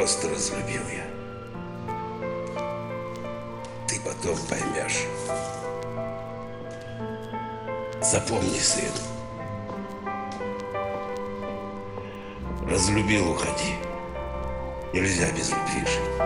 просто разлюбил я. Ты потом поймешь. Запомни, сын. Разлюбил — уходи. Нельзя без любви жить.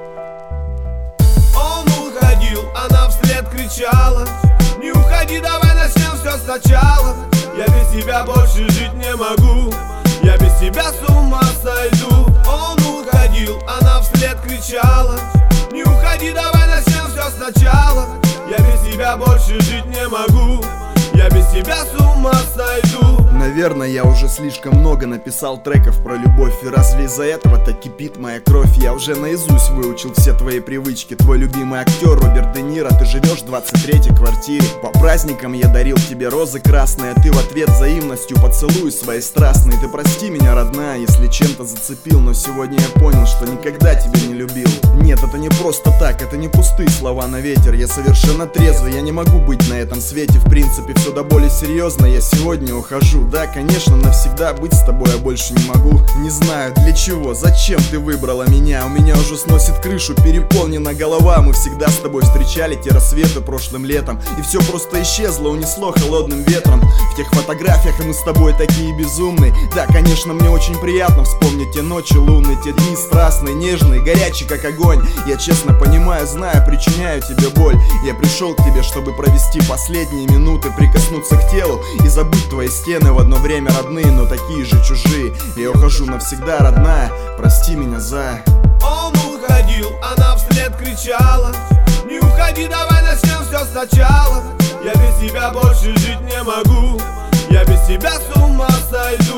Он уходил, она вслед кричала: не уходи, давай начнем все сначала. Я без тебя больше жить не могу, я без тебя с ума сойду. Он уходил, она вслед кричала: не уходи, давай начнем все сначала. Я без тебя больше жить не могу, я без тебя с ума сойду. Наверное, я уже слишком много написал треков про любовь. И разве из-за этого-то кипит моя кровь? Я уже наизусть выучил все твои привычки. Твой любимый актер Роберт Де Ниро. Ты живешь в 23-й квартире. По праздникам я дарил тебе розы красные, а ты в ответ взаимностью поцелуй свои страстные. Ты прости меня, родная, если чем-то зацепил, но сегодня я понял, что никогда тебя не любил. Нет, это не просто так, это не пустые слова на ветер. Я совершенно трезвый, я не могу быть на этом свете. В принципе, все до боли серьезно, я сегодня ухожу. Да, конечно, навсегда быть с тобой я больше не могу. Не знаю для чего, зачем ты выбрала меня. У меня уже сносит крышу, переполнена голова. Мы всегда с тобой встречали те рассветы прошлым летом, и все просто исчезло, унесло холодным ветром. В тех фотографиях мы с тобой такие безумные. Да, конечно, мне очень приятно вспомнить те ночи лунные, те дни страстные, нежные, горячие как огонь. Я честно понимаю, знаю, причиняю тебе боль. Я пришел к тебе, чтобы провести последние минуты, прикоснуться к телу и забыть твои стены, в одно время родные, но такие же чужие. Я ухожу навсегда, родная, прости меня за... Он уходил, она вслед кричала: не уходи, давай начнем все сначала. Я без тебя больше жить не могу, я без тебя с ума сойду.